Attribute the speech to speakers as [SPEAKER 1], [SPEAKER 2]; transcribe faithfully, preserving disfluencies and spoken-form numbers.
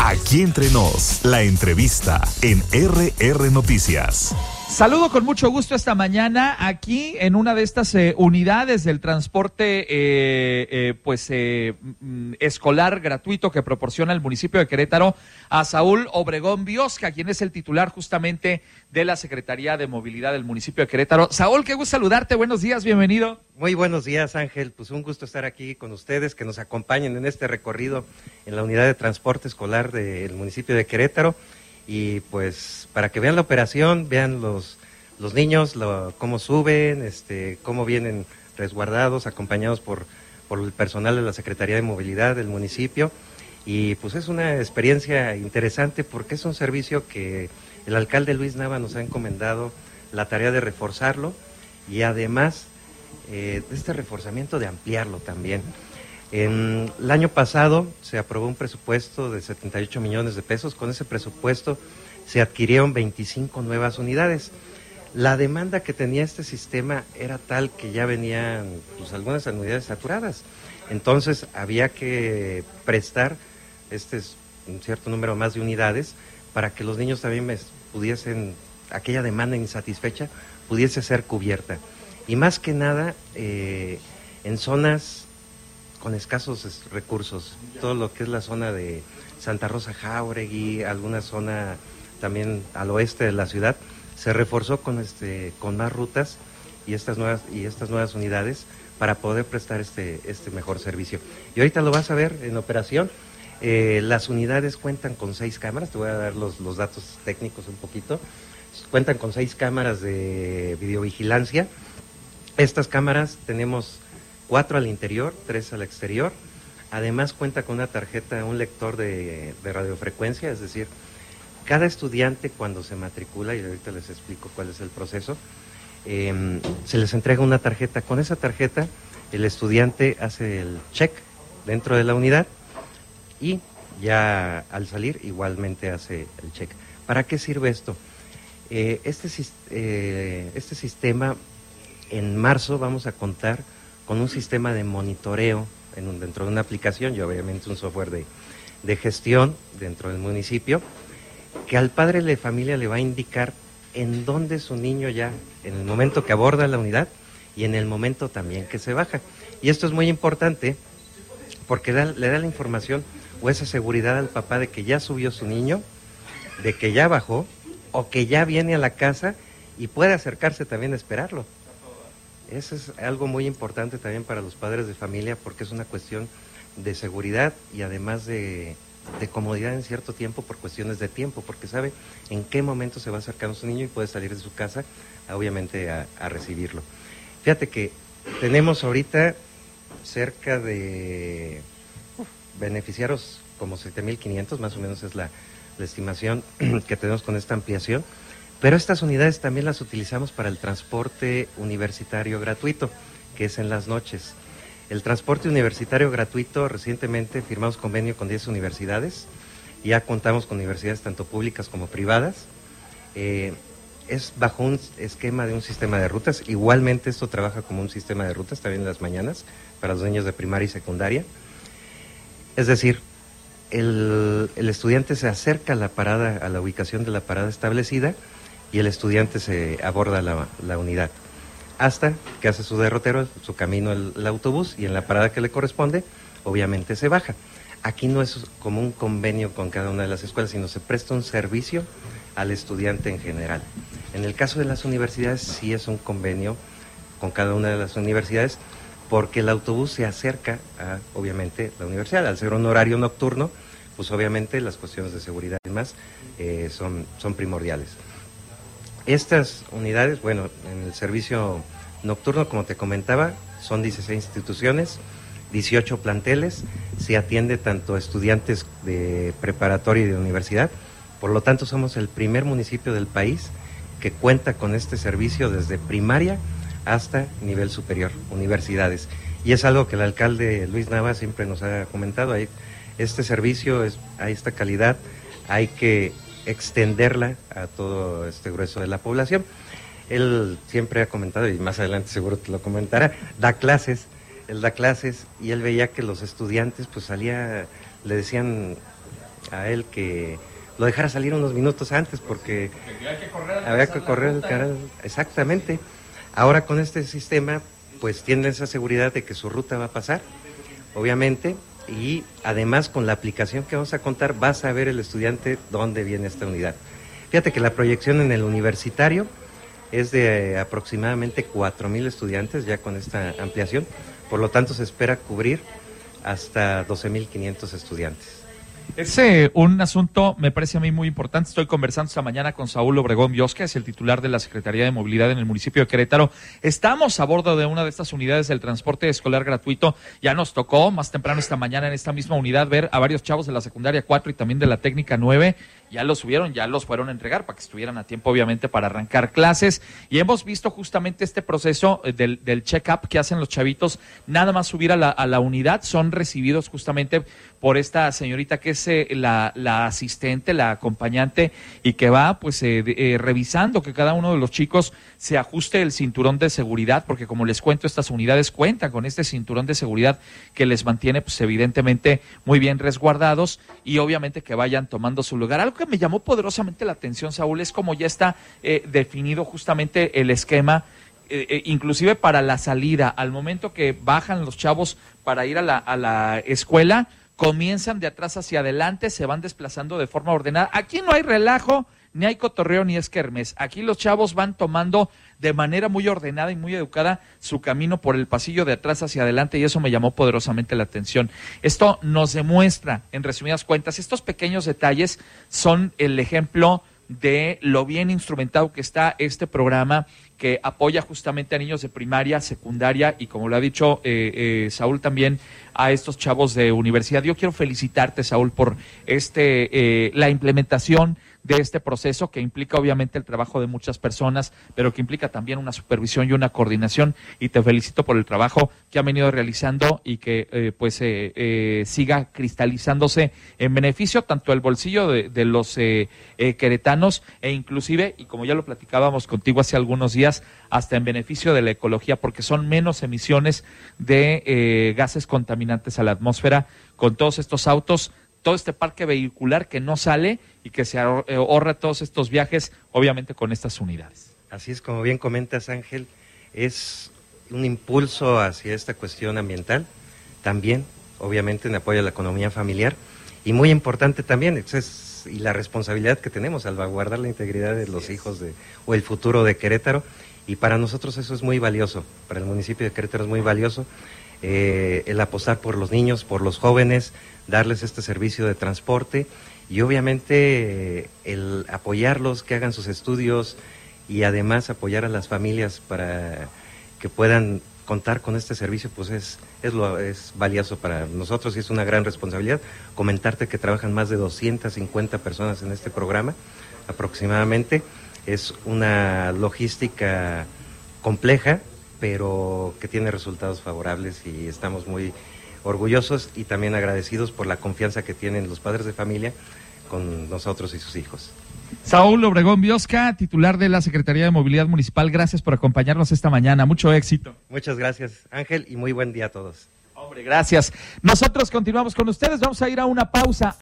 [SPEAKER 1] Aquí entre nos, la entrevista en R R Noticias.
[SPEAKER 2] Saludo con mucho gusto esta mañana aquí en una de estas eh, unidades del transporte eh, eh, pues eh, escolar gratuito que proporciona el municipio de Querétaro a Saúl Obregón Biosca, quien es el titular justamente de la Secretaría de Movilidad del municipio de Querétaro. Saúl, qué gusto saludarte, buenos días, bienvenido.
[SPEAKER 3] Muy buenos días, Ángel, pues un gusto estar aquí con ustedes, que nos acompañen en este recorrido en la unidad de transporte escolar del municipio de Querétaro. Y pues para que vean la operación, vean los, los niños, lo, cómo suben, este, cómo vienen resguardados, acompañados por, por el personal de la Secretaría de Movilidad del municipio. Y pues es una experiencia interesante porque es un servicio que el alcalde Luis Nava nos ha encomendado la tarea de reforzarlo y además eh, de este reforzamiento de ampliarlo también. En el año pasado se aprobó un presupuesto de setenta y ocho millones de pesos. Con ese presupuesto se adquirieron veinticinco nuevas unidades. La demanda que tenía este sistema era tal que ya venían pues, algunas unidades saturadas. Entonces había que prestar este un cierto número más de unidades para que los niños también pudiesen, aquella demanda insatisfecha pudiese ser cubierta. Y más que nada eh, en zonas con escasos recursos, todo lo que es la zona de Santa Rosa Jáuregui, alguna zona también al oeste de la ciudad, se reforzó con este con más rutas y estas nuevas y estas nuevas unidades para poder prestar este este mejor servicio. Y ahorita lo vas a ver en operación. Eh, las unidades cuentan con seis cámaras, te voy a dar los, los datos técnicos un poquito. Cuentan con seis cámaras de videovigilancia. Estas cámaras tenemos cuatro al interior, tres al exterior. Además cuenta con una tarjeta, un lector de, de radiofrecuencia, es decir, cada estudiante cuando se matricula, y ahorita les explico cuál es el proceso, eh, se les entrega una tarjeta. Con esa tarjeta el estudiante hace el check dentro de la unidad y ya al salir igualmente hace el check. ¿Para qué sirve esto? Eh, este, eh, este sistema, en marzo vamos a contar con un sistema de monitoreo en un, dentro de una aplicación y obviamente un software de, de gestión dentro del municipio, que al padre de familia le va a indicar en dónde su niño ya, en el momento que aborda la unidad y en el momento también que se baja. Y esto es muy importante porque da, le da la información o esa seguridad al papá de que ya subió su niño, de que ya bajó o que ya viene a la casa y puede acercarse también a esperarlo. Eso es algo muy importante también para los padres de familia porque es una cuestión de seguridad y además de, de comodidad en cierto tiempo por cuestiones de tiempo, porque sabe en qué momento se va acercando su niño y puede salir de su casa, obviamente, a, a recibirlo. Fíjate que tenemos ahorita cerca de uf, beneficiarios como siete mil quinientos, más o menos es la, la estimación que tenemos con esta ampliación. Pero estas unidades también las utilizamos para el transporte universitario gratuito, que es en las noches. El transporte universitario gratuito, recientemente firmamos convenio con diez universidades, ya contamos con universidades tanto públicas como privadas. Eh, es bajo un esquema de un sistema de rutas, igualmente esto trabaja como un sistema de rutas también en las mañanas, para los niños de primaria y secundaria. Es decir, el, el estudiante se acerca a la parada, a la ubicación de la parada establecida, y el estudiante se aborda la, la unidad hasta que hace su derrotero, su camino el, el autobús y en la parada que le corresponde, obviamente se baja. Aquí no es como un convenio con cada una de las escuelas, sino se presta un servicio al estudiante en general. En el caso de las universidades sí es un convenio con cada una de las universidades porque el autobús se acerca a, obviamente, la universidad. Al ser un horario nocturno, pues obviamente las cuestiones de seguridad y demás eh, son, son primordiales. Estas unidades, bueno, en el servicio nocturno, como te comentaba, son dieciséis instituciones, dieciocho planteles, se atiende tanto a estudiantes de preparatoria y de universidad, por lo tanto somos el primer municipio del país que cuenta con este servicio desde primaria hasta nivel superior, universidades. Y es algo que el alcalde Luis Nava siempre nos ha comentado, hay, este servicio, es, hay esta calidad, hay que extenderla a todo este grueso de la población. Él siempre ha comentado, y más adelante seguro te lo comentará, da clases, él da clases y él veía que los estudiantes pues salía, le decían a él que lo dejara salir unos minutos antes porque
[SPEAKER 2] había que correr,
[SPEAKER 3] había que correr el canal. Exactamente. Ahora con este sistema, pues tienen esa seguridad de que su ruta va a pasar, obviamente, y además con la aplicación que vamos a contar, va a saber el estudiante dónde viene esta unidad. Fíjate que la proyección en el universitario es de aproximadamente cuatro mil estudiantes ya con esta ampliación, por lo tanto se espera cubrir hasta doce mil quinientos estudiantes.
[SPEAKER 2] Es eh, un asunto, me parece a mí muy importante. Estoy conversando esta mañana con Saúl Obregón Biosca, es el titular de la Secretaría de Movilidad en el municipio de Querétaro. Estamos a bordo de una de estas unidades del transporte escolar gratuito. Ya nos tocó más temprano esta mañana en esta misma unidad ver a varios chavos de la secundaria cuatro y también de la técnica nueve. Ya los subieron, ya los fueron a entregar para que estuvieran a tiempo, obviamente, para arrancar clases. Y hemos visto justamente este proceso del, del check-up que hacen los chavitos. Nada más subir a la, a la unidad, son recibidos justamente por esta señorita que es eh, la, la asistente, la acompañante, y que va pues eh, eh, revisando que cada uno de los chicos se ajuste el cinturón de seguridad, porque como les cuento, estas unidades cuentan con este cinturón de seguridad que les mantiene pues evidentemente muy bien resguardados y obviamente que vayan tomando su lugar. Algo que me llamó poderosamente la atención, Saúl, es como ya está eh, definido justamente el esquema, eh, eh, inclusive para la salida, al momento que bajan los chavos para ir a la, a la escuela, comienzan de atrás hacia adelante, se van desplazando de forma ordenada. Aquí no hay relajo, ni hay cotorreo, ni es kermés. Aquí los chavos van tomando de manera muy ordenada y muy educada su camino por el pasillo de atrás hacia adelante, y eso me llamó poderosamente la atención. Esto nos demuestra, en resumidas cuentas, estos pequeños detalles son el ejemplo de lo bien instrumentado que está este programa, que apoya justamente a niños de primaria, secundaria y, como lo ha dicho eh, eh, Saúl, también a estos chavos de universidad. Yo quiero felicitarte, Saúl, por este eh, la implementación de este proceso, que implica obviamente el trabajo de muchas personas, pero que implica también una supervisión y una coordinación, y te felicito por el trabajo que han venido realizando y que eh, pues eh, eh, siga cristalizándose en beneficio tanto el bolsillo de, de los eh, eh, queretanos e inclusive, y como ya lo platicábamos contigo hace algunos días, hasta en beneficio de la ecología, porque son menos emisiones de eh, gases contaminantes a la atmósfera con todos estos autos, todo este parque vehicular que no sale y que se ahorra todos estos viajes, obviamente con estas unidades.
[SPEAKER 3] Así es, como bien comentas, Ángel, es un impulso hacia esta cuestión ambiental, también, obviamente, en apoyo a la economía familiar, y muy importante también, es, y la responsabilidad que tenemos, salvaguardar la integridad de los hijos de, o el futuro de Querétaro, y para nosotros eso es muy valioso, para el municipio de Querétaro es muy valioso, eh, el apostar por los niños, por los jóvenes, darles este servicio de transporte y obviamente eh, el apoyarlos, que hagan sus estudios y además apoyar a las familias para que puedan contar con este servicio, pues es, es, lo, es valioso para nosotros y es una gran responsabilidad. Comentarte que trabajan más de doscientas cincuenta personas en este programa aproximadamente. Es una logística compleja, pero que tiene resultados favorables y estamos muy orgullosos y también agradecidos por la confianza que tienen los padres de familia con nosotros y sus hijos.
[SPEAKER 2] Saúl Obregón Biosca, titular de la Secretaría de Movilidad Municipal, gracias por acompañarnos esta mañana. Mucho éxito.
[SPEAKER 3] Muchas gracias, Ángel, y muy buen día a todos.
[SPEAKER 2] Hombre, gracias. Nosotros continuamos con ustedes, vamos a ir a una pausa.